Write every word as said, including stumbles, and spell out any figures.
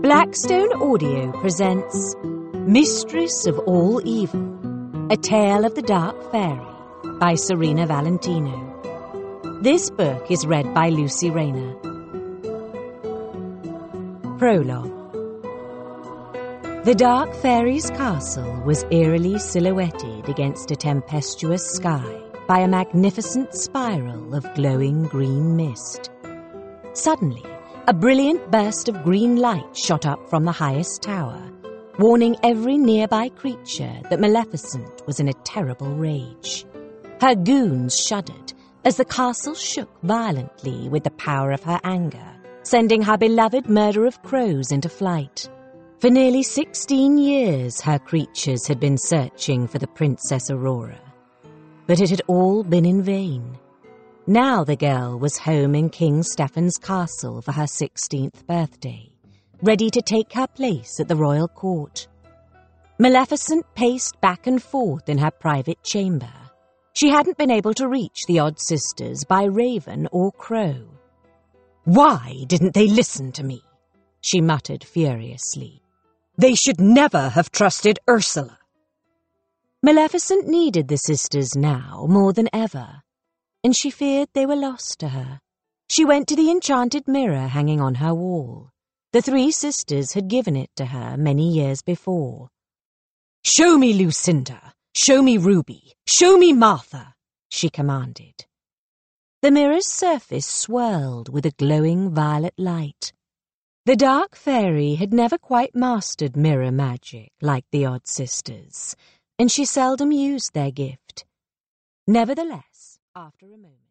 Blackstone Audio presents Mistress of All Evil, A Tale of the Dark Fairy by Serena Valentino. This book is read by Lucy Rayner. Prologue. The Dark Fairy's castle was eerily silhouetted against a tempestuous sky by a magnificent spiral of glowing green mist. Suddenly, a brilliant burst of green light shot up from the highest tower, warning every nearby creature that Maleficent was in a terrible rage. Her goons shuddered as the castle shook violently with the power of her anger, sending her beloved murder of crows into flight. For nearly sixteen years her creatures had been searching for the Princess Aurora, but it had all been in vain. Now the girl was home in King Stephen's castle for her sixteenth birthday, ready to take her place at the royal court. Maleficent paced back and forth in her private chamber. She hadn't been able to reach the odd sisters by raven or crow. "Why didn't they listen to me?" she muttered furiously. "They should never have trusted Ursula." Maleficent needed the sisters now more than ever, and she feared they were lost to her. She went to the enchanted mirror hanging on her wall. The three sisters had given it to her many years before. "Show me Lucinda! Show me Ruby! Show me Martha!" she commanded. The mirror's surface swirled with a glowing violet light. The Dark Fairy had never quite mastered mirror magic like the odd sisters, and she seldom used their gift. Nevertheless, after a moment,